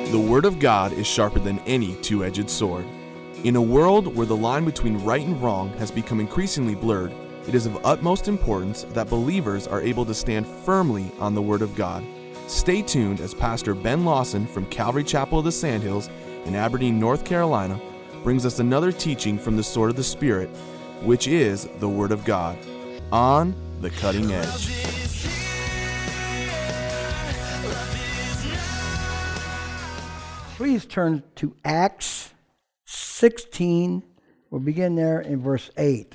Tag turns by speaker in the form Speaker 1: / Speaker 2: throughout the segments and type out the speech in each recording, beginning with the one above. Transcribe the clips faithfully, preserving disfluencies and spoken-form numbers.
Speaker 1: The Word of God is sharper than any two-edged sword. In a world where the line between right and wrong has become increasingly blurred, it is of utmost importance that believers are able to stand firmly on the Word of God. Stay tuned as Pastor Ben Lawson from Calvary Chapel of the Sandhills in Aberdeen, North Carolina, brings us another teaching from the sword of the Spirit, which is the Word of God, on the cutting edge.
Speaker 2: Please turn to Acts sixteen. We'll begin there in verse eight.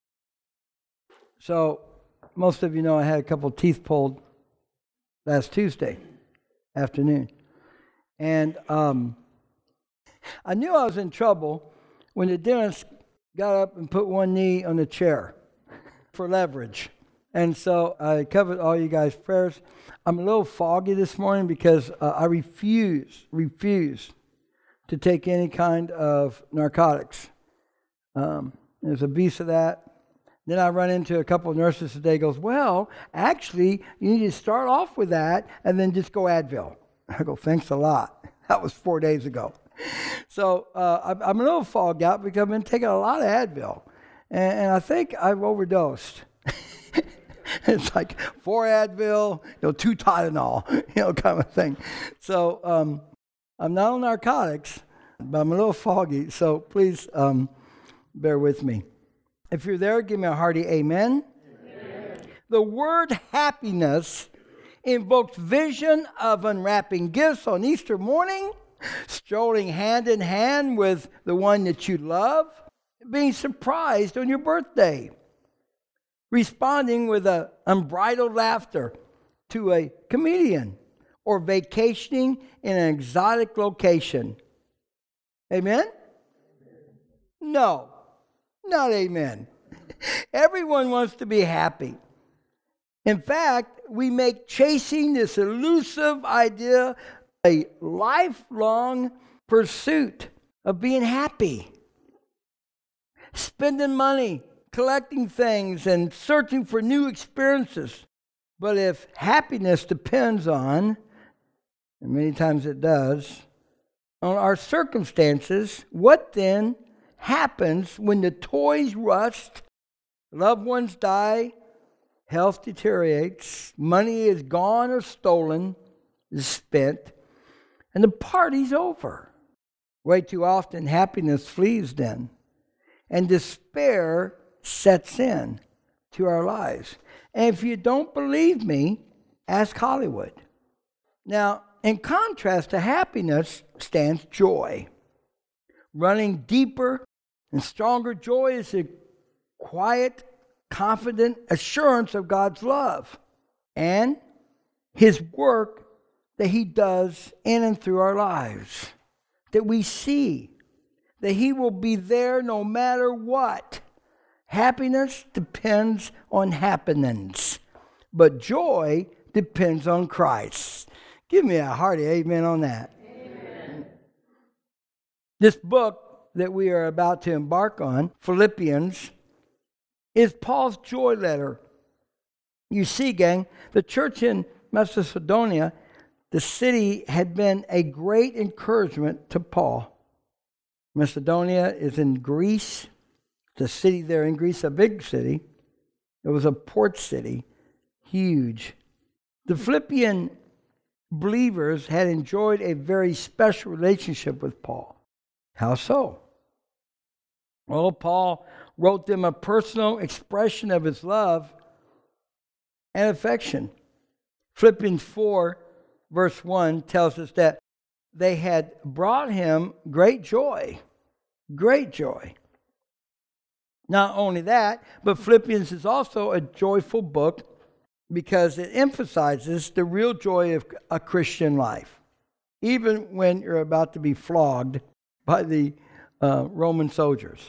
Speaker 2: So, most of you know I had a couple of teeth pulled last Tuesday afternoon. And um, I knew I was in trouble when the dentist got up and put one knee on the chair for leverage. And so I covered all you guys' prayers. I'm a little foggy this morning because uh, I refuse, refuse to take any kind of narcotics. Um, there's a piece of that. Then I run into a couple of nurses today, goes, well, actually, you need to start off with that and then just go Advil. I go, thanks a lot. That was four days ago. So uh, I'm a little fogged out because I've been taking a lot of Advil. And, and I think I've overdosed. It's like four Advil, you know, two Tylenol, you know, kind of thing. So um, I'm not on narcotics, but I'm a little foggy. So please um, bear with me. If you're there, give me a hearty amen. Amen. The word happiness invokes vision of unwrapping gifts on Easter morning, strolling hand in hand with the one that you love, being surprised on your birthday, responding with an unbridled laughter to a comedian, or vacationing in an exotic location. Amen? No, not amen. Everyone wants to be happy. In fact, we make chasing this elusive idea a lifelong pursuit of being happy, spending money, collecting things, and searching for new experiences. But if happiness depends on, and many times it does, on our circumstances, what then happens when the toys rust, loved ones die, health deteriorates, money is gone or stolen, is spent, and the party's over? Way too often, happiness flees then, and despair sets in to our lives. And if you don't believe me, ask Hollywood. Now, in contrast to happiness stands joy. Running deeper and stronger joy is a quiet, confident assurance of God's love and His work that He does in and through our lives. That we see that He will be there no matter what. Happiness depends on happenings, but joy depends on Christ. Give me a hearty amen on that. Amen. This book that we are about to embark on, Philippians, is Paul's joy letter. You see, gang, the church in Macedonia, the city, had been a great encouragement to Paul. Macedonia is in Greece. The city there in Greece, a big city. It was a port city, huge. The Philippian believers had enjoyed a very special relationship with Paul. How so? Well, Paul wrote them a personal expression of his love and affection. Philippians four, verse one tells us that they had brought him great joy, great joy. Not only that, but Philippians is also a joyful book because it emphasizes the real joy of a Christian life, even when you're about to be flogged by the uh, Roman soldiers.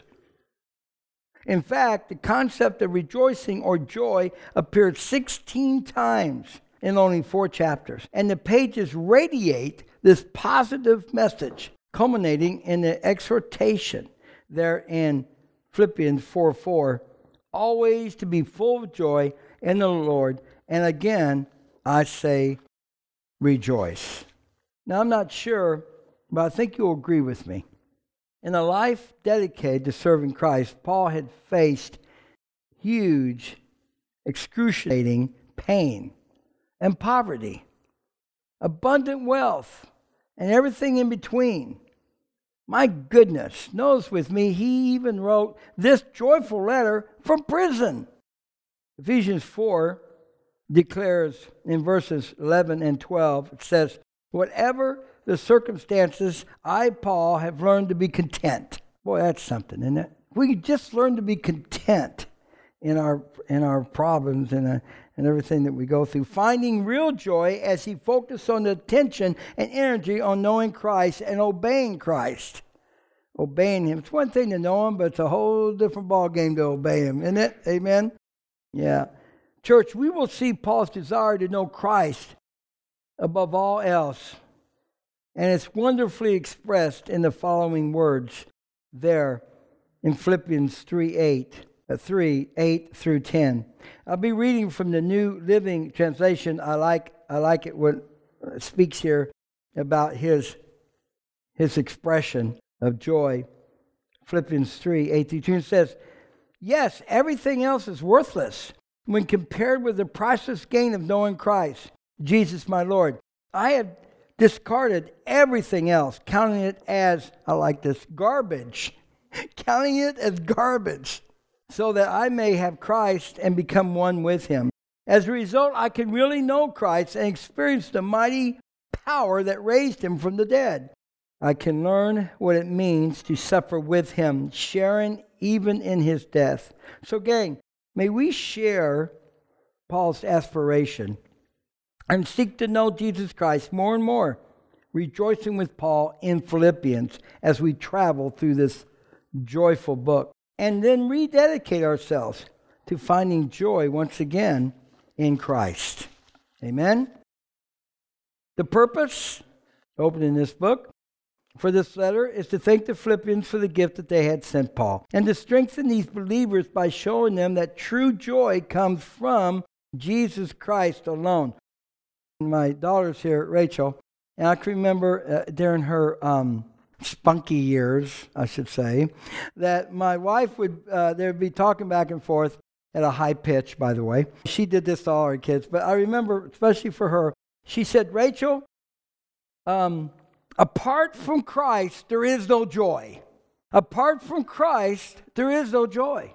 Speaker 2: In fact, the concept of rejoicing or joy appeared sixteen times in only four chapters, and the pages radiate this positive message, culminating in the exhortation there in Philippians four four, always to be full of joy in the Lord, and again, I say rejoice. Now, I'm not sure but I think you'll agree with me. In a life dedicated to serving Christ, Paul had faced huge, excruciating pain and poverty, abundant wealth, and everything in between. My goodness, notice with me, he even wrote this joyful letter from prison. Ephesians four declares in verses eleven and twelve, it says, whatever the circumstances, I, Paul, have learned to be content. Boy, that's something, isn't it? We just learn to be content in our in our problems and, uh, and everything that we go through. Finding real joy as he focused on the attention and energy on knowing Christ and obeying Christ. Obeying him. It's one thing to know him, but it's a whole different ballgame to obey him, isn't it? Amen? Yeah. Church, we will see Paul's desire to know Christ above all else. And it's wonderfully expressed in the following words there in Philippians three eight, uh, three, eight through ten. I'll be reading from the New Living Translation. I like I like it when it speaks here about his, his expression of joy. Philippians three, eight through ten says, yes, everything else is worthless when compared with the priceless gain of knowing Christ, Jesus my Lord. I have discarded everything else, counting it as, I like this, garbage. Counting it as garbage, so that I may have Christ and become one with him. As a result, I can really know Christ and experience the mighty power that raised him from the dead. I can learn what it means to suffer with him, sharing even in his death. So, gang, may we share Paul's aspiration and seek to know Jesus Christ more and more, rejoicing with Paul in Philippians as we travel through this joyful book, and then rededicate ourselves to finding joy once again in Christ. Amen? The purpose, opening this book, for this letter is to thank the Philippians for the gift that they had sent Paul, and to strengthen these believers by showing them that true joy comes from Jesus Christ alone. My daughter's here, Rachel, and I can remember uh, during her um, spunky years, I should say, that my wife would, uh, they'd be talking back and forth at a high pitch, by the way. She did this to all her kids, but I remember, especially for her, she said, Rachel, um, apart from Christ, there is no joy. Apart from Christ, there is no joy.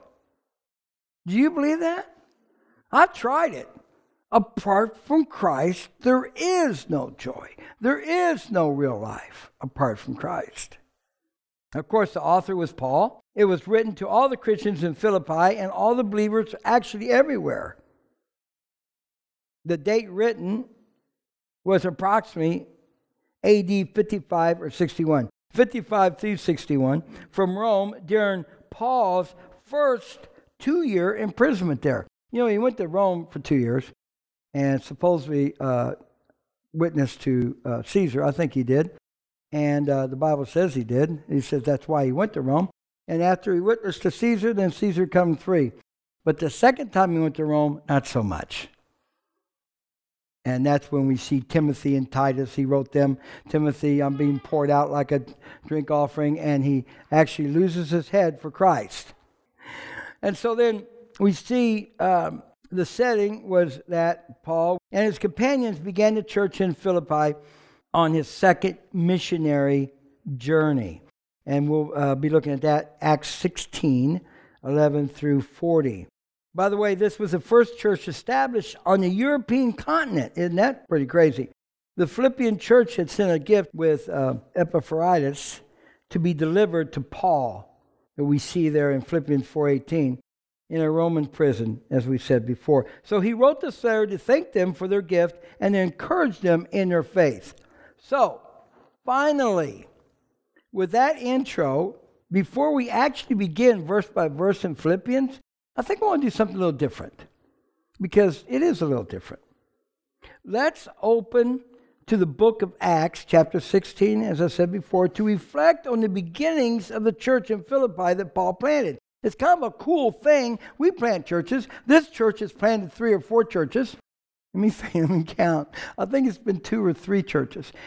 Speaker 2: Do you believe that? I tried it. Apart from Christ, there is no joy. There is no real life apart from Christ. Of course, the author was Paul. It was written to all the Christians in Philippi and all the believers actually everywhere. The date written was approximately A D fifty-five or sixty-one. fifty-five through sixty-one from Rome during Paul's first two-year imprisonment there. You know, he went to Rome for two years. And supposedly uh, witnessed to uh, Caesar. I think he did. And uh, the Bible says he did. He says that's why he went to Rome. And after he witnessed to Caesar, then Caesar come free. But the second time he went to Rome, not so much. And that's when we see Timothy and Titus. He wrote them, Timothy, I'm being poured out like a drink offering. And he actually loses his head for Christ. And so then we see... Um, The setting was that Paul and his companions began the church in Philippi on his second missionary journey. And we'll uh, be looking at that, Acts sixteen, eleven through forty. By the way, this was the first church established on the European continent. Isn't that pretty crazy? The Philippian church had sent a gift with uh, Epaphroditus to be delivered to Paul, that we see there in Philippians four eighteen. In a Roman prison, as we said before. So he wrote this letter to thank them for their gift and to encourage them in their faith. So, finally, with that intro, before we actually begin verse by verse in Philippians, I think I want to do something a little different. Because it is a little different. Let's open to the book of Acts, chapter sixteen, as I said before, to reflect on the beginnings of the church in Philippi that Paul planted. It's kind of a cool thing. We plant churches. This church has planted three or four churches. Let me think, let me count. I think it's been two or three churches.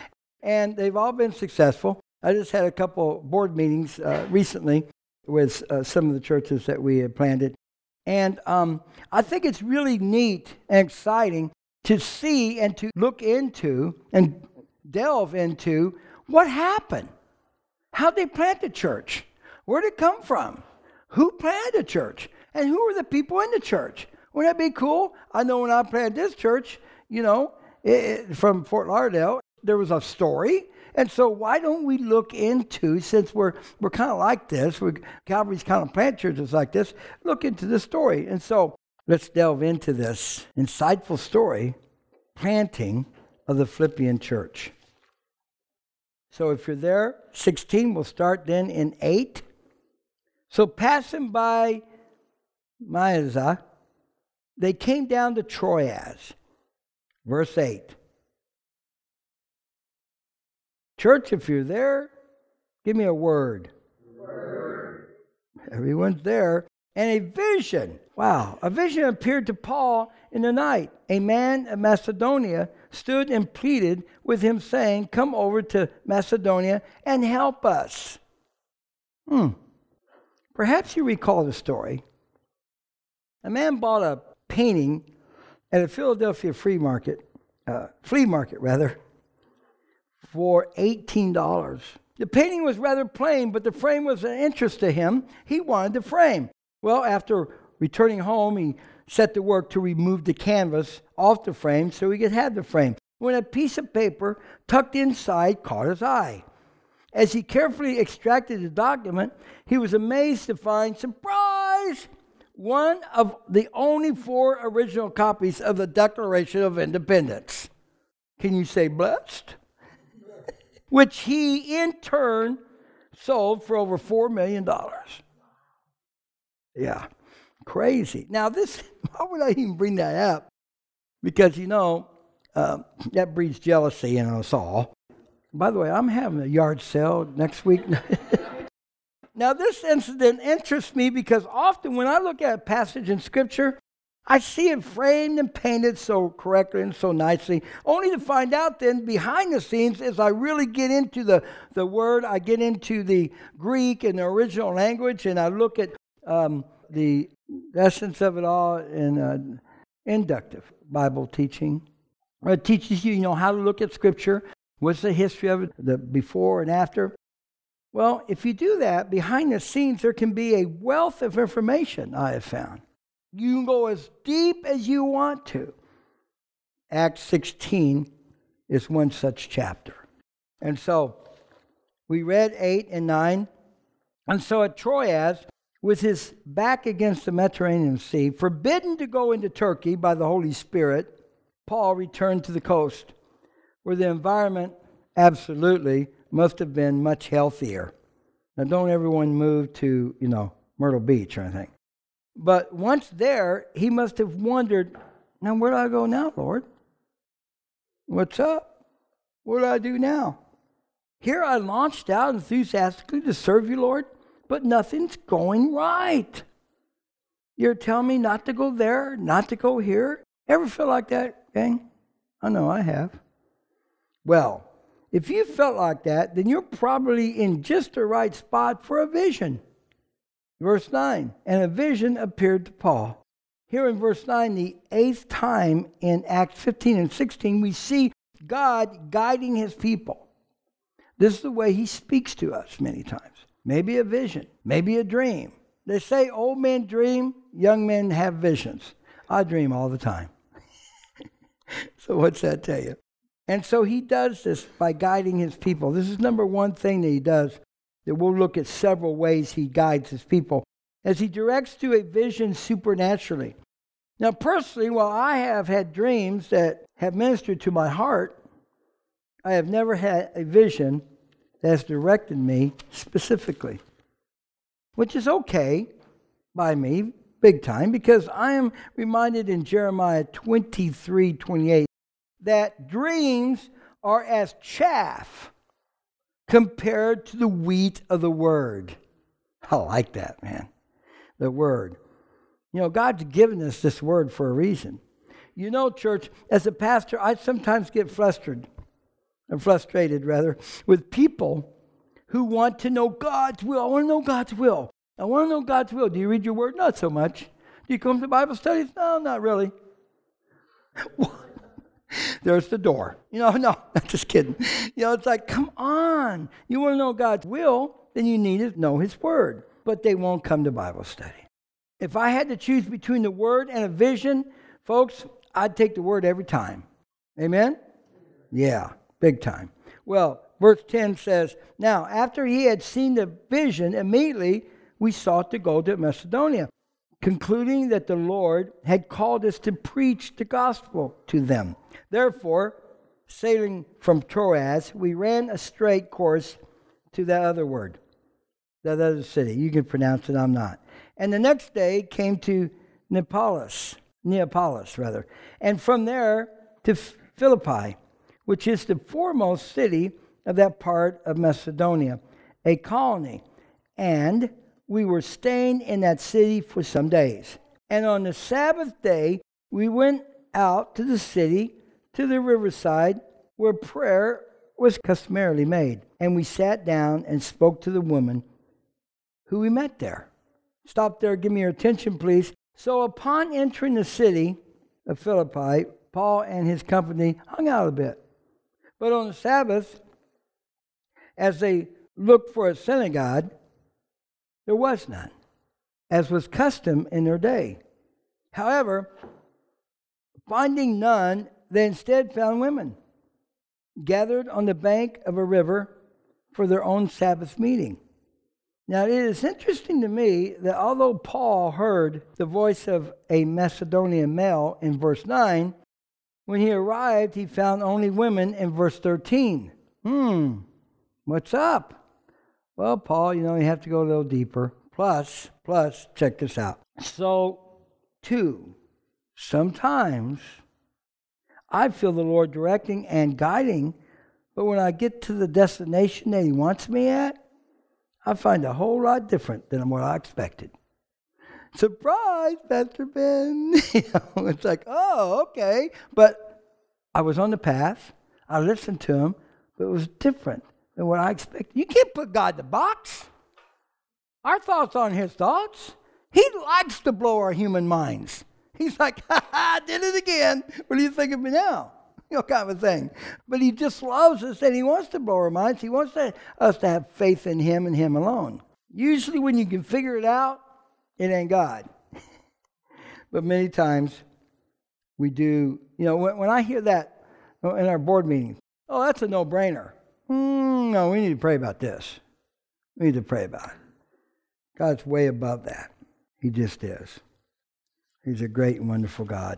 Speaker 2: and they've all been successful. I just had a couple board meetings uh, recently with uh, some of the churches that we had planted. And um, I think it's really neat and exciting to see and to look into and delve into what happened. How'd they plant the church? Where'd it come from? Who planted the church? And who are the people in the church? Wouldn't that be cool? I know when I planted this church, you know, it, it, from Fort Lauderdale, there was a story. And so why don't we look into, since we're we're kind of like this, we're, Calvary's kind of plant churches like this, look into the story. And so let's delve into this insightful story, planting of the Philippian church. So if you're there, sixteen, we'll start then in eight. So passing by Mysia, they came down to Troas. Verse eight. Church, if you're there, give me a word. Word. Everyone's there. And a vision. Wow. A vision appeared to Paul in the night. A man of Macedonia stood and pleaded with him, saying, come over to Macedonia and help us. Hmm. Perhaps you recall the story. A man bought a painting at a Philadelphia free market, uh, flea market rather, for eighteen dollars. The painting was rather plain, but the frame was an interest to him. He wanted the frame. Well, after returning home, he set to work to remove the canvas off the frame so he could have the frame, when a piece of paper tucked inside caught his eye. As he carefully extracted the document, he was amazed to find, surprise, one of the only four original copies of the Declaration of Independence. Can you say blessed? Which he in turn sold for over four million dollars. Yeah, crazy. Now this, why would I even bring that up? Because, you know, uh, that breeds jealousy in us all. By the way, I'm having a yard sale next week. Now this incident interests me because often when I look at a passage in Scripture, I see it framed and painted so correctly and so nicely, only to find out then behind the scenes as I really get into the, the word, I get into the Greek and the original language, and I look at um, the essence of it all in uh, inductive Bible teaching. It teaches you, you know, how to look at Scripture, what's the history of it, the before and after. Well, if you do that, behind the scenes there can be a wealth of information, I have found. You can go as deep as you want to. Acts sixteen is one such chapter. And so we read eight and nine. And so at Troas, with his back against the Mediterranean Sea, forbidden to go into Turkey by the Holy Spirit, Paul returned to the coast, where the environment absolutely must have been much healthier. Now, don't everyone move to, you know, Myrtle Beach or anything. But once there, he must have wondered, now where do I go now, Lord? What's up? What do I do now? Here I launched out enthusiastically to serve you, Lord, but nothing's going right. You're telling me not to go there, not to go here? Ever feel like that, gang? I know I have. Well, if you felt like that, then you're probably in just the right spot for a vision. Verse nine, and a vision appeared to Paul. Here in verse nine, the eighth time in Acts fifteen and sixteen, we see God guiding his people. This is the way he speaks to us many times. Maybe a vision, maybe a dream. They say old men dream, young men have visions. I dream all the time. So what's that tell you? And so he does this by guiding his people. This is number one thing that he does, that we'll look at several ways he guides his people, as he directs to a vision supernaturally. Now, personally, while I have had dreams that have ministered to my heart, I have never had a vision that has directed me specifically, which is okay by me, big time, because I am reminded in Jeremiah twenty-three twenty-eight that dreams are as chaff compared to the wheat of the word. I like that, man. The word. You know, God's given us this word for a reason. You know, church, as a pastor, I sometimes get flustered. or frustrated rather, with people who want to know God's will. I want to know God's will. I want to know God's will. Do you read your word? Not so much. Do you come to Bible studies? No, not really. There's the door. You know, no, I'm just kidding. You know, it's like, come on. You want to know God's will, then you need to know His word. But they won't come to Bible study. If I had to choose between the word and a vision, folks, I'd take the word every time. Amen? Yeah, big time. Well, verse ten says, now, after he had seen the vision, immediately we sought to go to Macedonia, concluding that the Lord had called us to preach the gospel to them. Therefore, sailing from Troas, we ran a straight course to that other word, that other city. You can pronounce it, I'm not. And the next day came to Neapolis, Neapolis rather, and from there to Philippi, which is the foremost city of that part of Macedonia, a colony. And we were staying in that city for some days. And on the Sabbath day, we went out to the city, to the riverside, where prayer was customarily made. And we sat down and spoke to the woman who we met there. Stop there, give me your attention, please. So upon entering the city of Philippi, Paul and his company hung out a bit. But on the Sabbath, as they looked for a synagogue, there was none, as was custom in their day. However, finding none, they instead found women, gathered on the bank of a river for their own Sabbath meeting. Now, it is interesting to me that although Paul heard the voice of a Macedonian male in verse nine, when he arrived, he found only women in verse thirteen. Hmm, what's up? Well, Paul, you know, you have to go a little deeper. Plus, plus, check this out. So, two, sometimes I feel the Lord directing and guiding, but when I get to the destination that He wants me at, I find a whole lot different than what I expected. Surprise, Pastor Ben. You know, it's like, oh, okay. But I was on the path. I listened to Him, but it was different than what I expected. You can't put God in the box. Our thoughts aren't His thoughts. He likes to blow our human minds. He's like, ha ha, I did it again. What do you think of me now? You know, kind of a thing. But He just loves us and He wants to blow our minds. He wants to, us to have faith in Him and Him alone. Usually when you can figure it out, it ain't God. But many times we do, you know, when, when I hear that in our board meetings, oh, that's a no-brainer. Mm, no, we need to pray about this. We need to pray about it. God's way above that. He just is. He's a great and wonderful God.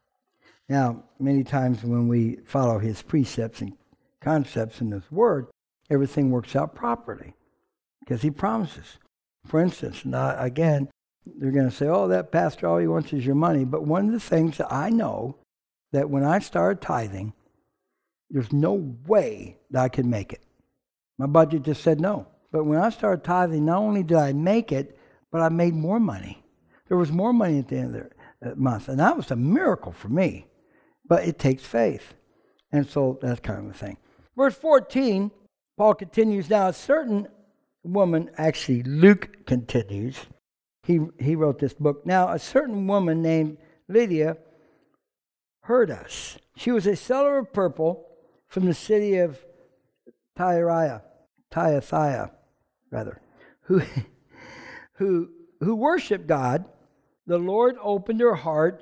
Speaker 2: Now, many times when we follow His precepts and concepts in His Word, everything works out properly because He promises. For instance, now again, they're going to say, oh, that pastor, all he wants is your money. But one of the things that I know, that when I started tithing, there's no way that I could make it. My budget just said no. But when I started tithing, not only did I make it, but I made more money. There was more money at the end of the month. And that was a miracle for me. But it takes faith. And so that's kind of a thing. Verse fourteen, Paul continues, now a certain woman, actually Luke continues. He, he wrote this book. Now a certain woman named Lydia heard us. She was a seller of purple from the city of Thyatira, Thyatira, rather, who, who, who worshiped God. The Lord opened her heart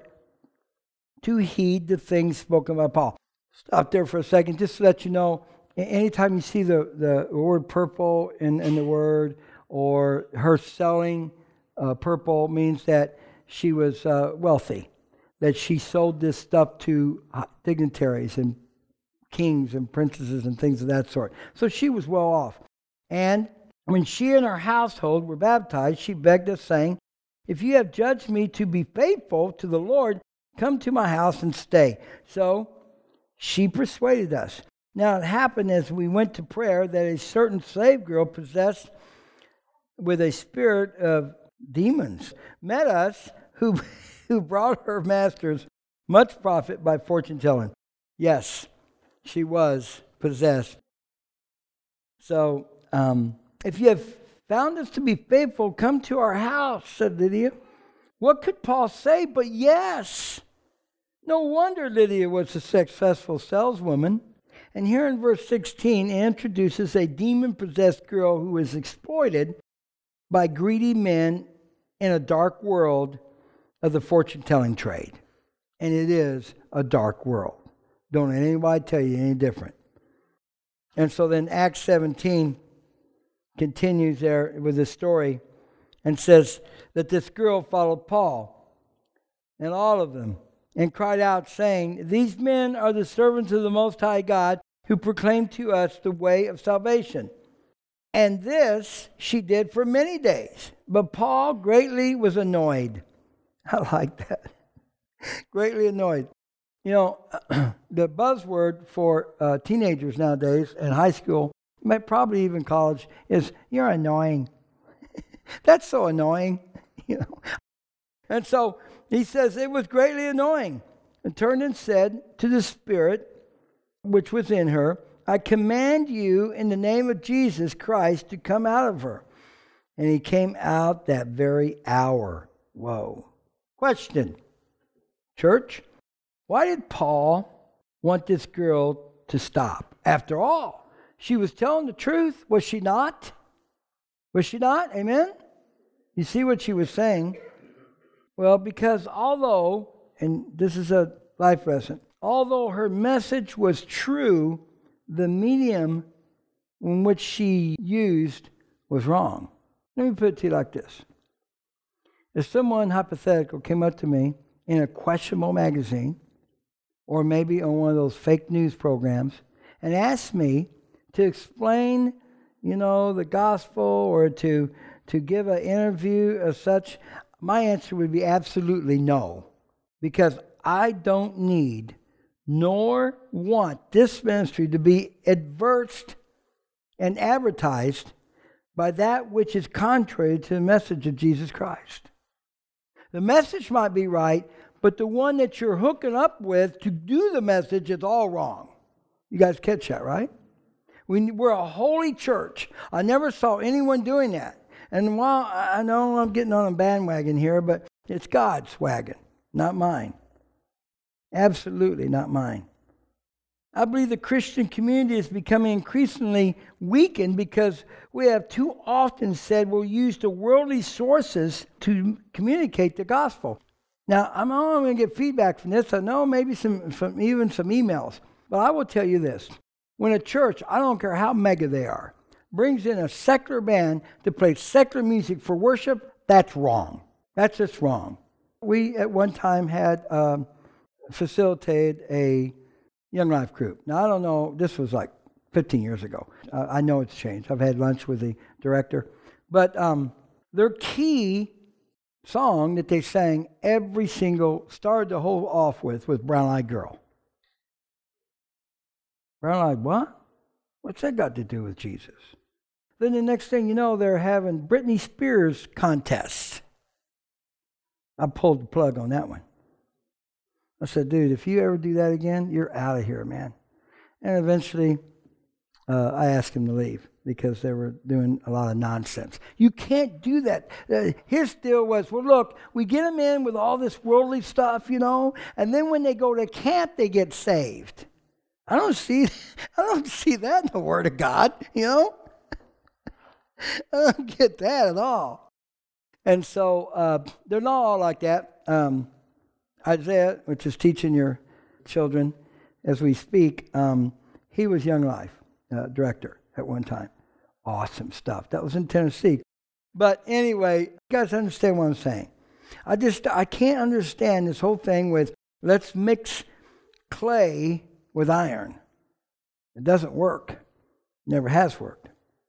Speaker 2: to heed the things spoken by Paul. Stop there for a second, just to let you know, anytime you see the, the word purple in, in the word, or her selling uh, purple, means that she was uh, wealthy, that she sold this stuff to dignitaries and kings and princesses and things of that sort. So she was well off. And when she and her household were baptized, she begged us, saying, if you have judged me to be faithful to the Lord, come to my house and stay. So she persuaded us. Now it happened as we went to prayer that a certain slave girl possessed with a spirit of demons met us, who, who brought her masters much profit by fortune telling. Yes, she was possessed. So, um, if you have found us to be faithful, come to our house, said Lydia. What could Paul say but yes? No wonder Lydia was a successful saleswoman. And here in verse sixteen, it introduces a demon-possessed girl who is exploited by greedy men in a dark world of the fortune-telling trade. And it is a dark world. Don't let anybody tell you any different. And so then Acts seventeen continues there with this story and says that this girl followed Paul and all of them and cried out, saying, "These men are the servants of the Most High God who proclaim to us the way of salvation." And this she did for many days. But Paul greatly was annoyed. I like that. Greatly annoyed. You know, the buzzword for uh, teenagers nowadays in high school, probably even college, is "you're annoying." That's so annoying, you know. And so he says it was greatly annoying, and turned and said to the spirit which was in her, "I command you in the name of Jesus Christ to come out of her." And he came out that very hour. Whoa. Question, church, why did Paul want this girl to stop? After all, she was telling the truth, was she not? Was she not? Amen? You see what she was saying? Well, because although, and this is a life lesson, although her message was true, the medium in which she used was wrong. Let me put it to you like this. If someone hypothetical came up to me in a questionable magazine, or maybe on one of those fake news programs, and asked me to explain, you know, the gospel, or to, to give an interview as such, my answer would be absolutely no. Because I don't need nor want this ministry to be advertised and advertised by that which is contrary to the message of Jesus Christ. The message might be right, but the one that you're hooking up with to do the message is all wrong. You guys catch that, right? We, we're a holy church. I never saw anyone doing that. And while I know I'm getting on a bandwagon here, but it's God's wagon, not mine. Absolutely not mine. I believe the Christian community is becoming increasingly weakened because we have too often said we'll use the worldly sources to communicate the gospel. Now, I'm only going to get feedback from this. I know maybe some, some even some emails. But I will tell you this. When a church, I don't care how mega they are, brings in a secular band to play secular music for worship, that's wrong. That's just wrong. We, at one time, had um, facilitated a Young Life group. Now, I don't know, this was like fifteen years ago. Uh, I know it's changed. I've had lunch with the director. But um, their key song that they sang every single, started the whole off with, was Brown Eyed Girl. Brown Eyed what? What's that got to do with Jesus? Then the next thing you know, they're having Britney Spears contests. I pulled the plug on that one. I said, dude, if you ever do that again, you're out of here, man. And eventually, uh, I asked him to leave because they were doing a lot of nonsense. You can't do that. Uh, his deal was, well, look, we get them in with all this worldly stuff, you know, and then when they go to camp, they get saved. I don't see, I don't see that in the Word of God, you know. I don't get that at all. And so uh, they're not all like that. Um, Isaiah, which is teaching your children as we speak, um, he was Young Life uh, director at one time. Awesome stuff. That was in Tennessee. But anyway, you guys understand what I'm saying. I just, I can't understand this whole thing with let's mix clay with iron. It doesn't work. Never has worked.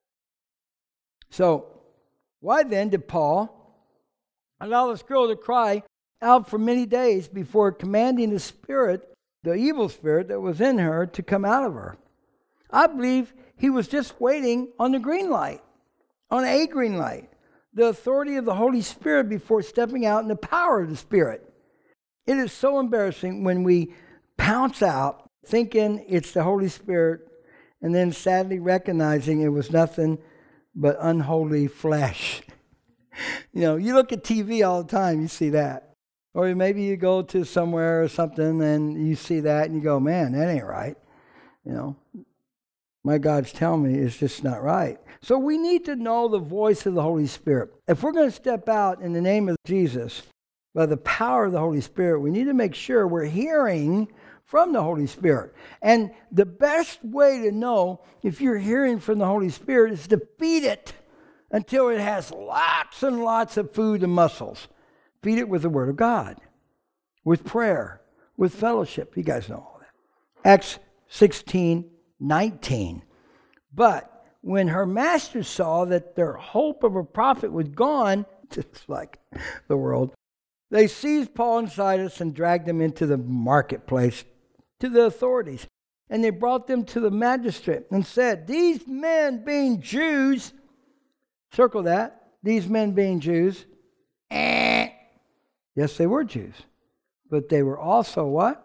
Speaker 2: So, why then did Paul allow this girl to cry out for many days before commanding the spirit, the evil spirit that was in her, to come out of her? I believe he was just waiting on the green light, on a green light, the authority of the Holy Spirit before stepping out in the power of the Spirit. It is so embarrassing when we pounce out thinking it's the Holy Spirit and then sadly recognizing it was nothing but unholy flesh. You know, you look at T V all the time, you see that. Or maybe you go to somewhere or something and you see that and you go, man, that ain't right. You know, my God's telling me it's just not right. So we need to know the voice of the Holy Spirit. If we're going to step out in the name of Jesus, by the power of the Holy Spirit, we need to make sure we're hearing from the Holy Spirit. And the best way to know if you're hearing from the Holy Spirit is to feed it until it has lots and lots of food and muscles. Feed it with the Word of God, with prayer, with fellowship. You guys know all that. Acts sixteen nineteen. But when her masters saw that their hope of a prophet was gone, just like the world, they seized Paul and Silas and dragged them into the marketplace to the authorities. And they brought them to the magistrate and said, these men being Jews, circle that, these men being Jews, eh, yes, they were Jews, but they were also what?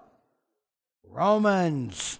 Speaker 2: Romans.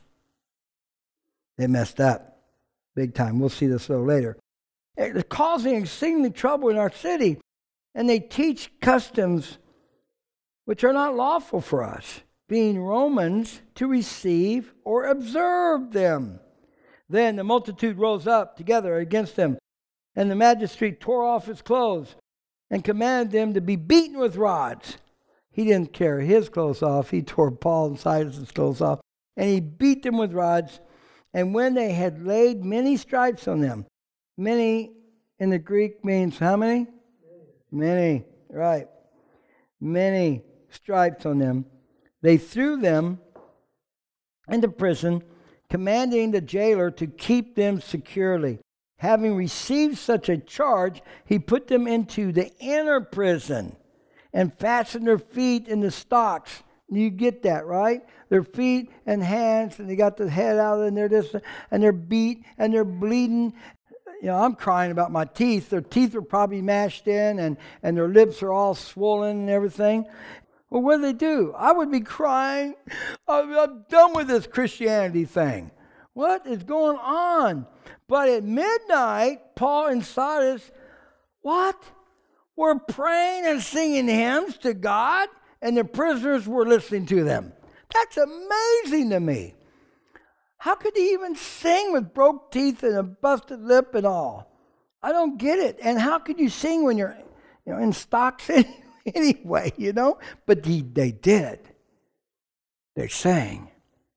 Speaker 2: They messed up big time. We'll see this a little later. It's causing exceedingly trouble in our city, and they teach customs which are not lawful for us, being Romans, to receive or observe them. Then the multitude rose up together against them, and the magistrate tore off his clothes and commanded them to be beaten with rods. He didn't tear his clothes off. He tore Paul and Silas' clothes off, and he beat them with rods. And when they had laid many stripes on them, many in the Greek means how many? Many, right. Many stripes on them. They threw them into prison, commanding the jailer to keep them securely. Having received such a charge, he put them into the inner prison and fastened their feet in the stocks. You get that, right? Their feet and hands, and they got the head out, and they're just, and they're beat, and they're bleeding. You know, I'm crying about my teeth. Their teeth are probably mashed in, and, and their lips are all swollen and everything. Well, what do they do? I would be crying. I'm, I'm done with this Christianity thing. What is going on? But at midnight, Paul and Silas, what? Were praying and singing hymns to God, and the prisoners were listening to them. That's amazing to me. How could he even sing with broke teeth and a busted lip and all? I don't get it. And how could you sing when you're, you know, in stocks anyway, you know? But they, they did. They sang.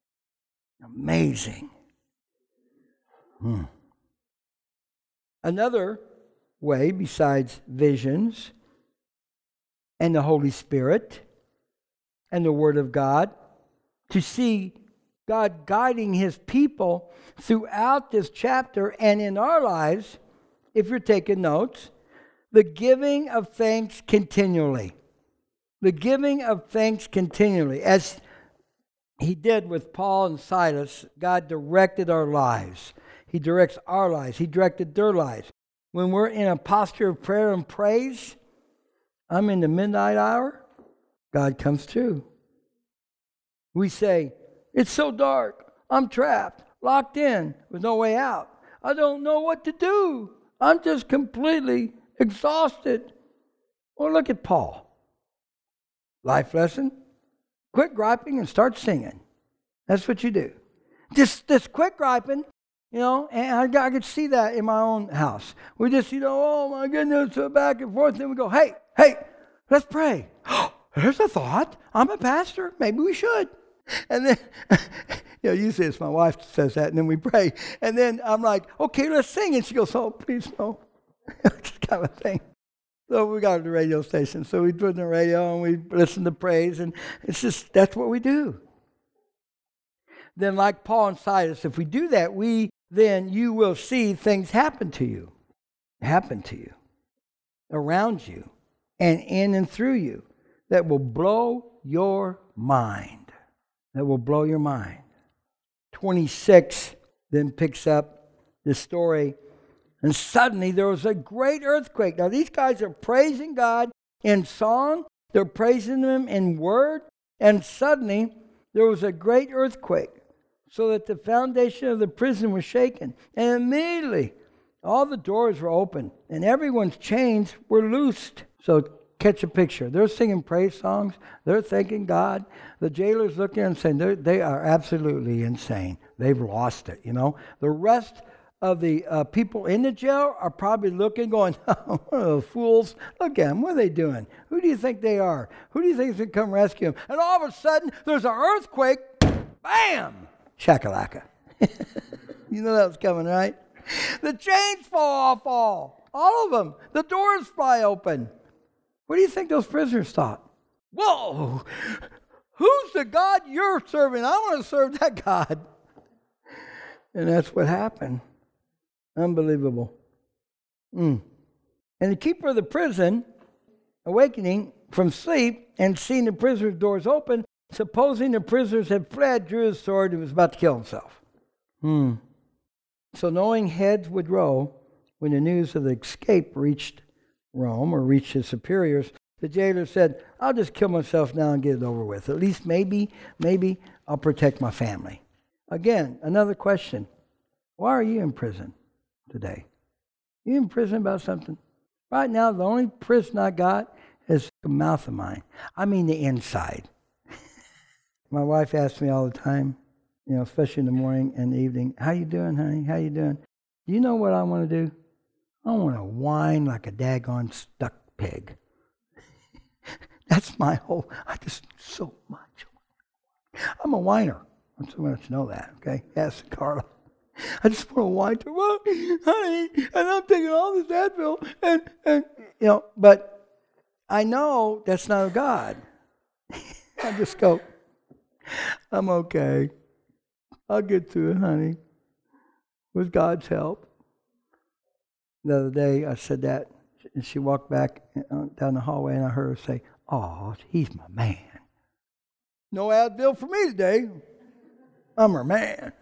Speaker 2: Amazing. Hmm. Another way besides visions and the Holy Spirit and the Word of God, to see God guiding His people throughout this chapter and in our lives, if you're taking notes, the giving of thanks continually. The giving of thanks continually. As He did with Paul and Silas, God directed our lives. He directs our lives. He directed their lives. When we're in a posture of prayer and praise, I'm in the midnight hour, God comes through. We say, it's so dark, I'm trapped, locked in, with no way out. I don't know what to do. I'm just completely exhausted. Well, look at Paul. Life lesson, quit griping and start singing. That's what you do. Just, just quit griping. You know, and I, I could see that in my own house. We just, you know, oh my goodness, so back and forth. Then we go, hey, hey, let's pray. There's a thought. I'm a pastor. Maybe we should. And then, you know, usually it's my wife that says that, and then we pray. And then I'm like, okay, let's sing. And she goes, oh, please, no. That kind of thing. So we got the radio station. So we put in the radio and we listen to praise. And it's just, that's what we do. Then like Paul and Silas, if we do that, we then you will see things happen to you. Happen to you. Around you. And in and through you. That will blow your mind. That will blow your mind. twenty-six then picks up the story. And suddenly there was a great earthquake. Now these guys are praising God in song. They're praising Him in word. And suddenly there was a great earthquake. so that the foundation of the prison was shaken. And immediately all the doors were open and everyone's chains were loosed. So catch a picture. They're singing praise songs. They're thanking God. The jailer's looking and saying they are absolutely insane. They've lost it, you know. The rest of the uh, people in the jail are probably looking, going, oh, what are those fools? Look at them. What are they doing? Who do you think they are? Who do you think is going to come rescue them? And all of a sudden, there's an earthquake. Bam! Shakalaka. You know that was coming, right? The chains fall off all. All of them. The doors fly open. What do you think those prisoners thought? Whoa! Who's the God you're serving? I want to serve that God. And that's what happened. Unbelievable. Mm. And the keeper of the prison, awakening from sleep and seeing the prisoners' doors open, supposing the prisoners had fled, drew his sword and was about to kill himself. Hmm. So knowing heads would roll, when the news of the escape reached Rome or reached his superiors, the jailer said, I'll just kill myself now and get it over with. At least maybe, maybe I'll protect my family. Again, another question. Why are you in prison today? You in prison about something? Right now, the only prison I got is the mouth of mine. I mean the inside. My wife asks me all the time, you know, especially in the morning and the evening, how you doing, honey? How you doing? Do you know what I want to do? I want to whine like a daggone stuck pig. That's my whole, I just so much. I'm a whiner. I just want you to know that, okay? Yes, Carla. I just want to whine to her, well, honey, and I'm taking all this Advil, and, and, you know, but I know that's not of God. I just go, I'm okay. I'll get through it, honey, with God's help. The other day, I said that, and she walked back down the hallway, and I heard her say, oh, he's my man. No Advil for me today. I'm her man.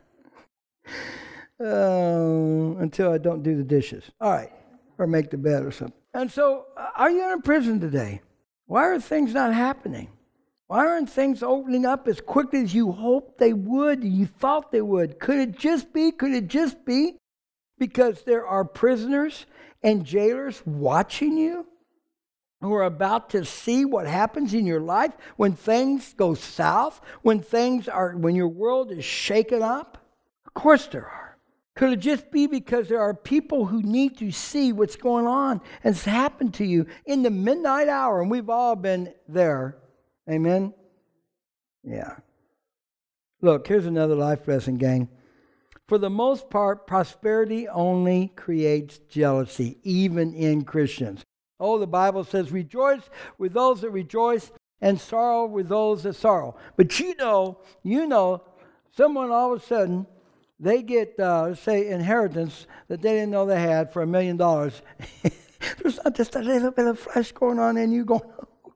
Speaker 2: Uh, until I don't do the dishes. All right. Or make the bed or something. And so, are you in prison today? Why are things not happening? Why aren't things opening up as quickly as you hoped they would, you thought they would? Could it just be, could it just be because there are prisoners and jailers watching you who are about to see what happens in your life when things go south, when things are, when your world is shaken up? Of course there are. Could it just be because there are people who need to see what's going on and it's happened to you in the midnight hour, and we've all been there. Amen? Yeah. Look, here's another life lesson, gang. For the most part, prosperity only creates jealousy, even in Christians. Oh, the Bible says, rejoice with those that rejoice and sorrow with those that sorrow. But you know, you know, someone all of a sudden, they get, uh, let's say, inheritance that they didn't know they had for a million dollars. There's not just a little bit of flesh going on in you going,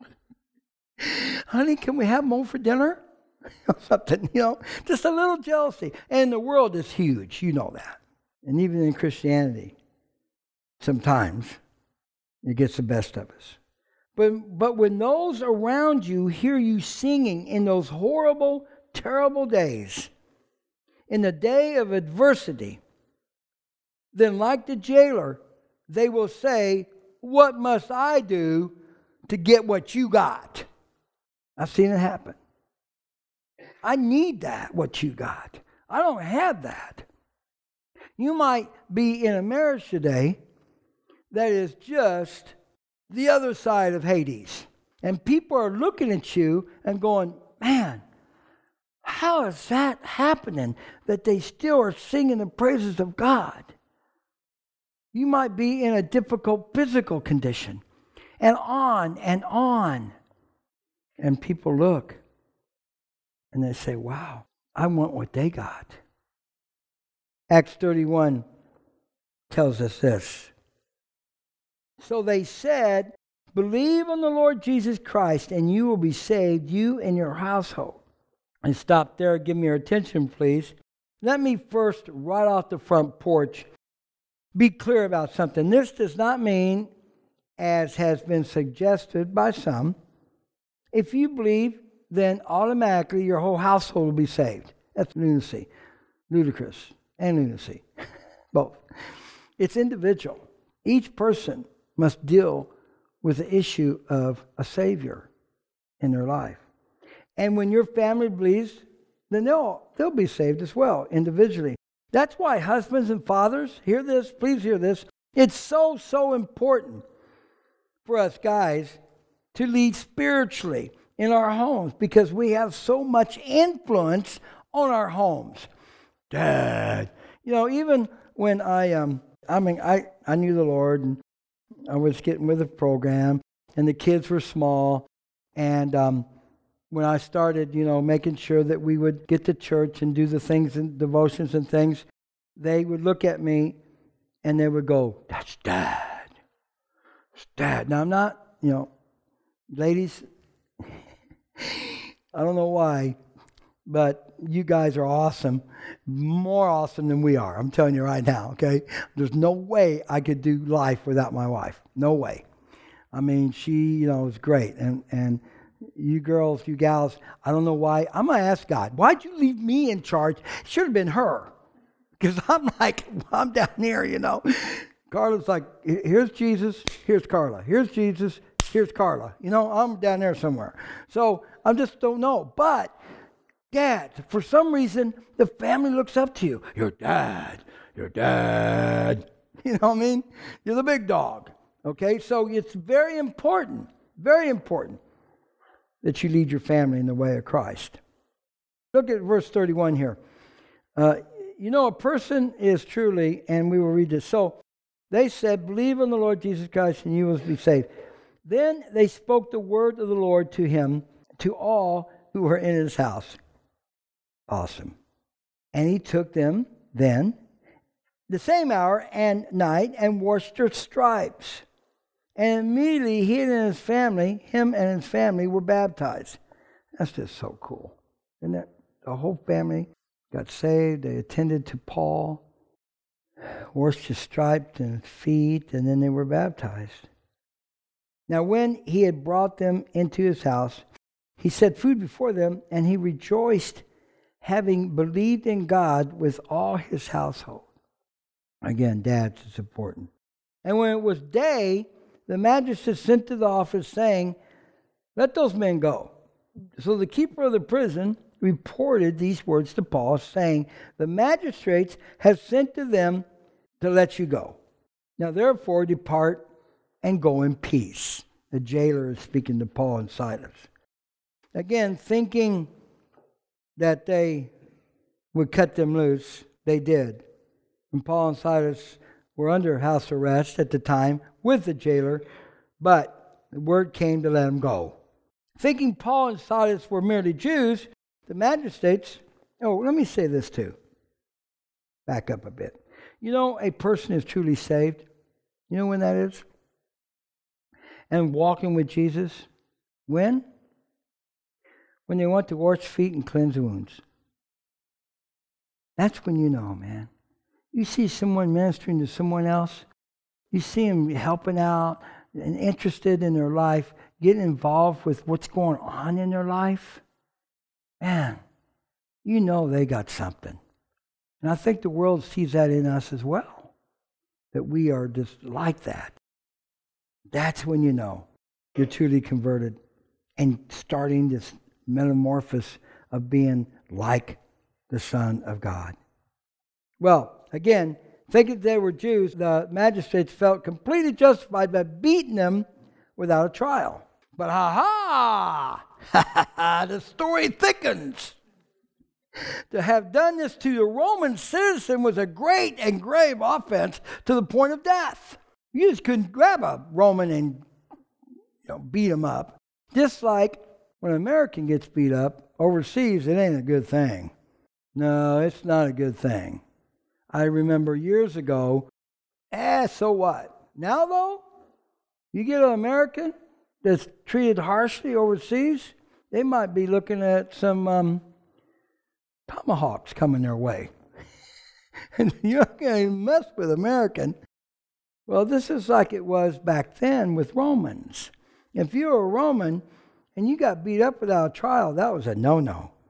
Speaker 2: honey, can we have more for dinner? Something, you know, just a little jealousy. And the world is huge, you know that. And even in Christianity, sometimes it gets the best of us. But, but when those around you hear you singing in those horrible, terrible days, in the day of adversity, then like the jailer, they will say, what must I do to get what you got? I've seen it happen. I need that, what you got. I don't have that. You might be in a marriage today that is just the other side of Hades. And people are looking at you and going, man, how is that happening that they still are singing the praises of God? You might be in a difficult physical condition. And on and on. And people look and they say, wow, I want what they got. Acts thirty-one tells us this. So they said, believe on the Lord Jesus Christ and you will be saved, you and your household. And stop there, give me your attention, please. Let me first, right off the front porch, be clear about something. This does not mean, as has been suggested by some, if you believe, then automatically your whole household will be saved. That's lunacy. ludicrous and lunacy, both. It's individual. Each person must deal with the issue of a Savior in their life. And when your family believes, then they'll, they'll be saved as well, individually. That's why husbands and fathers, hear this, please hear this. It's so, so important for us guys to lead spiritually in our homes because we have so much influence on our homes. Dad, you know, even when I, um, I mean, I, I knew the Lord and I was getting with the program and the kids were small. And um, when I started, you know, making sure that we would get to church and do the things and devotions and things, they would look at me and they would go, that's Dad. It's Dad. Now, I'm not, you know, ladies, I don't know why, but you guys are awesome. More awesome than we are. I'm telling you right now, okay? There's no way I could do life without my wife. No way. I mean, she, you know, is great. And and you girls, you gals, I don't know why. I'm going to ask God, why'd you leave me in charge? It should have been her. Because I'm like, I'm down here, you know. Carla's like, here's Jesus, here's Carla. Here's Jesus, here's Carla. You know, I'm down there somewhere. So I just don't know. But Dad, for some reason, the family looks up to you. Your dad, your dad. You know what I mean? You're the big dog. Okay, so it's very important, very important that you lead your family in the way of Christ. Look at verse thirty-one here. Uh, you know, a person is truly, and we will read this. So they said, believe in the Lord Jesus Christ and you will be saved. Then they spoke the word of the Lord to him, to all who were in his house. Awesome. And he took them then the same hour and night and washed their stripes. And immediately he and his family, him and his family were baptized. That's just so cool. Isn't it? The whole family got saved. They attended to Paul, washed his stripes and feet, and then they were baptized. Now when he had brought them into his house, he set food before them, and he rejoiced, having believed in God with all his household. Again, dads, it's important. And when it was day, the magistrates sent to the office, saying, let those men go. So the keeper of the prison reported these words to Paul, saying, the magistrates have sent to them to let you go. Now therefore depart and go in peace. The jailer is speaking to Paul and Silas. Again, thinking that they would cut them loose, they did. And Paul and Silas were under house arrest at the time with the jailer, but the word came to let them go. Thinking Paul and Silas were merely Jews, the magistrates, oh, let me say this too. Back up a bit. You know, a person is truly saved. You know when that is? And walking with Jesus. When? When they want to wash feet and cleanse wounds. That's when you know, man. You see someone ministering to someone else. You see them helping out and interested in their life, getting involved with what's going on in their life. Man, you know they got something. And I think the world sees that in us as well, that we are just like that. That's when you know you're truly converted and starting this metamorphosis of being like the Son of God. Well, again, thinking they were Jews, the magistrates felt completely justified by beating them without a trial. But ha ha! The story thickens. To have done this to the Roman citizen was a great and grave offense to the point of death. You just couldn't grab a Roman and you know, beat him up. Just like when an American gets beat up overseas, it ain't a good thing. No, it's not a good thing. I remember years ago, eh, so what? Now, though, you get an American that's treated harshly overseas, they might be looking at some um, tomahawks coming their way. And you're not going to mess with American. Well, this is like it was back then with Romans. If you were a Roman and you got beat up without a trial, that was a no-no.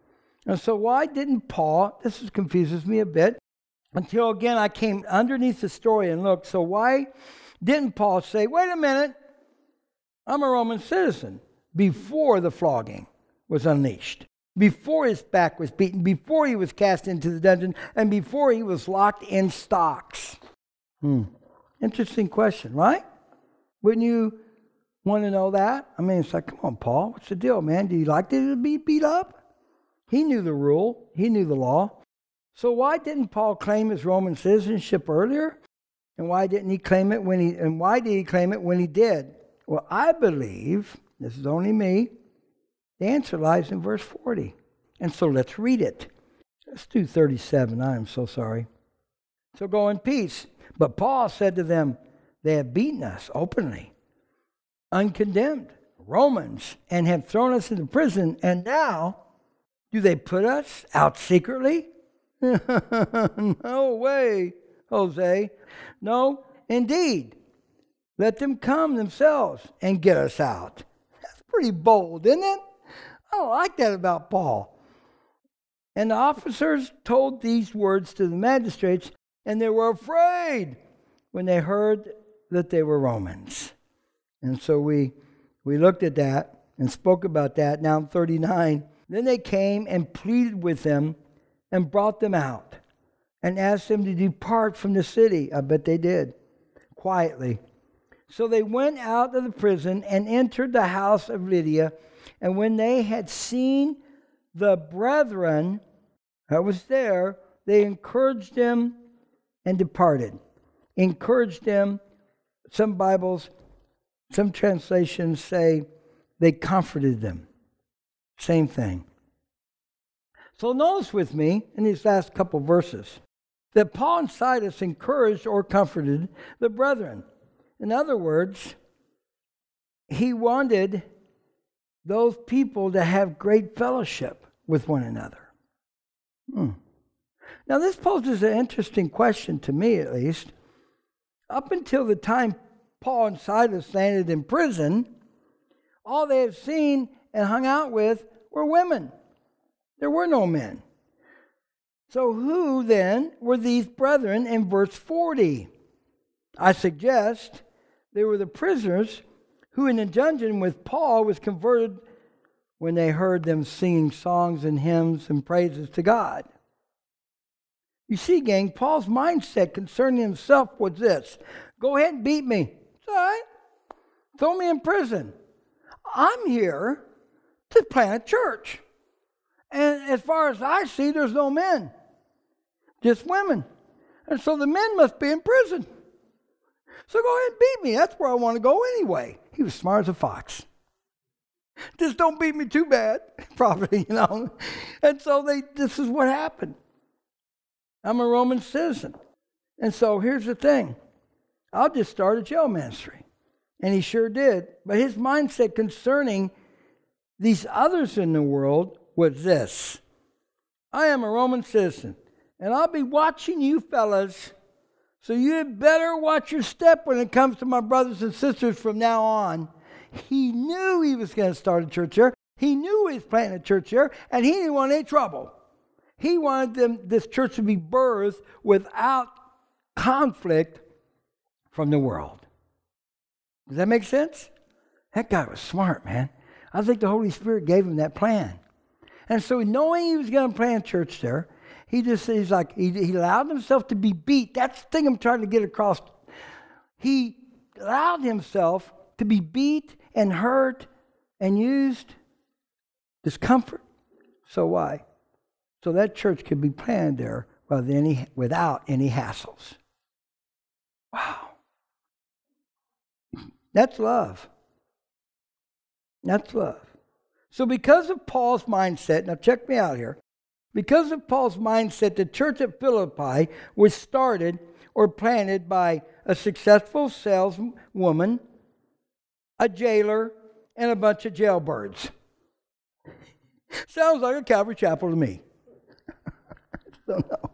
Speaker 2: And so why didn't Paul, this is, confuses me a bit, until again I came underneath the story and looked, so why didn't Paul say, wait a minute, I'm a Roman citizen, before the flogging was unleashed, before his back was beaten, before he was cast into the dungeon, and before he was locked in stocks? Hmm. Interesting question, right? Wouldn't you want to know that? I mean, it's like, come on, Paul, what's the deal, man? Do you like to be beat up? He knew the rule. He knew the law. So why didn't Paul claim his Roman citizenship earlier? And why didn't he claim it when he, and why did he claim it when he did? Well, I believe, this is only me, the answer lies in verse forty. And so let's read it. Let's do thirty-seven. I am so sorry. So go in peace. But Paul said to them, they have beaten us openly, uncondemned, Romans, and have thrown us into prison, and now do they put us out secretly? No way, Jose. No, indeed. Let them come themselves and get us out. That's pretty bold, isn't it? I don't like that about Paul. And the officers told these words to the magistrates, and they were afraid when they heard that they were Romans. And so we we looked at that and spoke about that. Now in thirty-nine, then they came and pleaded with them and brought them out and asked them to depart from the city. I bet they did, quietly. So they went out of the prison and entered the house of Lydia. And when they had seen the brethren that was there, they encouraged them and departed. Encouraged them. Some Bibles, some translations say they comforted them. Same thing. So notice with me in these last couple verses that Paul and Silas encouraged or comforted the brethren. In other words, he wanted those people to have great fellowship with one another. Hmm. Now this poses an interesting question to me, at least. Up until the time Paul and Silas landed in prison, all they had seen and hung out with were women. There were no men. So who then were these brethren in verse forty? I suggest they were the prisoners who in the dungeon with Paul was converted when they heard them singing songs and hymns and praises to God. You see, gang, Paul's mindset concerning himself was this: go ahead and beat me. It's all right. Throw me in prison. I'm here to plant a church. And as far as I see, there's no men, just women. And so the men must be in prison. So go ahead and beat me. That's where I want to go anyway. He was smart as a fox. Just don't beat me too bad, probably, you know. And so they. This is what happened. I'm a Roman citizen. And so here's the thing. I'll just start a jail ministry. And he sure did. But his mindset concerning these others in the world was this: I am a Roman citizen, and I'll be watching you fellas, so you had better watch your step when it comes to my brothers and sisters from now on. He knew he was going to start a church there. He knew he was planting a church there, and he didn't want any trouble. He wanted them, this church to be birthed without conflict from the world. Does that make sense? That guy was smart, man. I think the Holy Spirit gave him that plan. And so knowing he was going to plant a church there, he just, he's like, he, he allowed himself to be beat. That's the thing I'm trying to get across. He allowed himself to be beat and hurt and used discomfort. So why? So that church could be planted there without any, without any hassles. Wow. That's love. That's love. So because of Paul's mindset, now check me out here. Because of Paul's mindset, the church at Philippi was started or planted by a successful saleswoman, a jailer, and a bunch of jailbirds. Sounds like a Calvary Chapel to me. Don't know.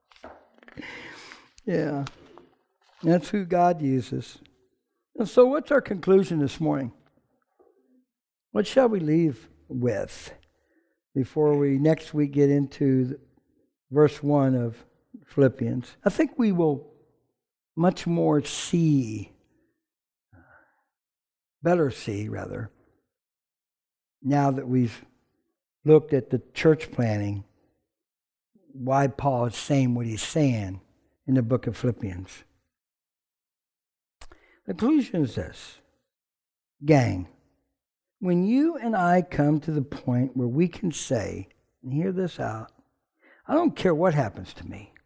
Speaker 2: Yeah. That's who God uses. And so what's our conclusion this morning? What shall we leave with? before we next week get into verse one of Philippians. I think we will much more see, better see rather, now that we've looked at the church planning, why Paul is saying what he's saying in the book of Philippians. The conclusion is this. Gang, when you and I come to the point where we can say, and hear this out, I don't care what happens to me.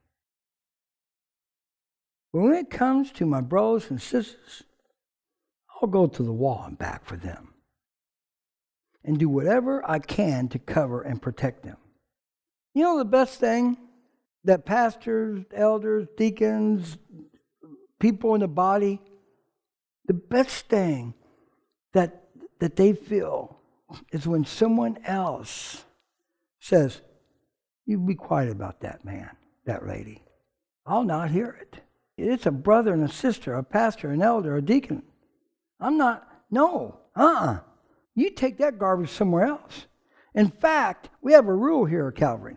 Speaker 2: But when it comes to my brothers and sisters, I'll go to the wall and back for them and do whatever I can to cover and protect them. You know the best thing that pastors, elders, deacons, people in the body, the best thing that that they feel is when someone else says, you be quiet about that man, that lady. I'll not hear it. It's a brother and a sister, a pastor, an elder, a deacon. I'm not, no, uh-uh. You take that garbage somewhere else. In fact, we have a rule here at Calvary.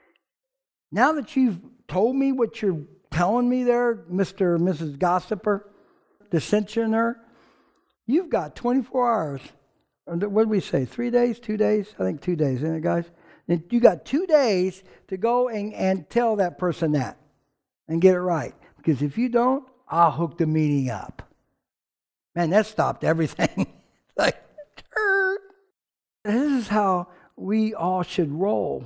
Speaker 2: Now that you've told me what you're telling me there, Mister or Missus Gossiper, dissensioner, you've got twenty-four hours. What did we say? Three days, two days? I think two days, isn't it, guys? And you got two days to go and, and tell that person that and get it right. Because if you don't, I'll hook the meeting up. Man, that stopped everything. Like, turd. This is how we all should roll.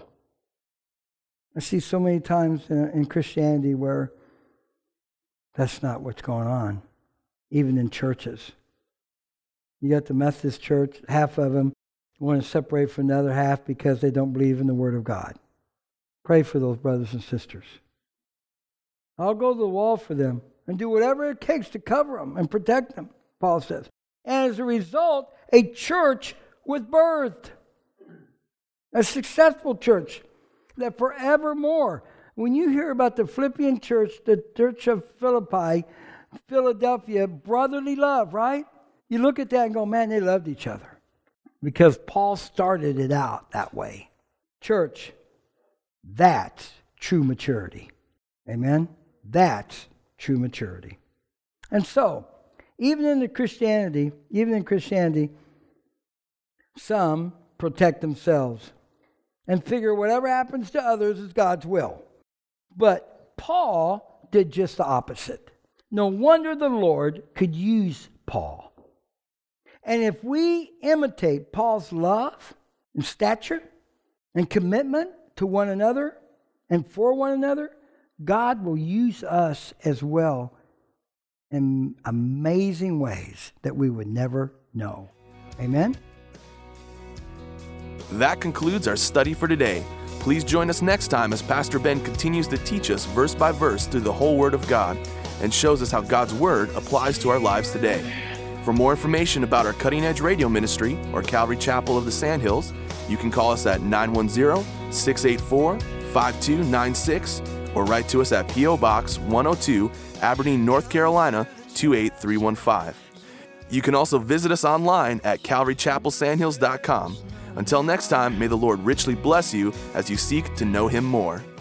Speaker 2: I see so many times in, in Christianity where that's not what's going on, even in churches. You got the Methodist church, half of them want to separate from the other half because they don't believe in the Word of God. Pray for those brothers and sisters. I'll go to the wall for them and do whatever it takes to cover them and protect them, Paul says. And as a result, a church was birthed. A successful church that forevermore, when you hear about the Philippian church, the church of Philippi, Philadelphia, brotherly love, right? You look at that and go, man, they loved each other. Because Paul started it out that way. Church, that's true maturity. Amen? That's true maturity. And so, even in the Christianity, even in Christianity, some protect themselves and figure whatever happens to others is God's will. But Paul did just the opposite. No wonder the Lord could use Paul. And if we imitate Paul's love and stature and commitment to one another and for one another, God will use us as well in amazing ways that we would never know. Amen?
Speaker 1: That concludes our study for today. Please join us next time as Pastor Ben continues to teach us verse by verse through the whole Word of God and shows us how God's Word applies to our lives today. For more information about our Cutting Edge Radio Ministry or Calvary Chapel of the Sandhills, you can call us at nine one zero, six eight four, five two nine six or write to us at P O Box one oh two, Aberdeen, North Carolina two eight three one five. You can also visit us online at calvary chapel sandhills dot com. Until next time, may the Lord richly bless you as you seek to know Him more.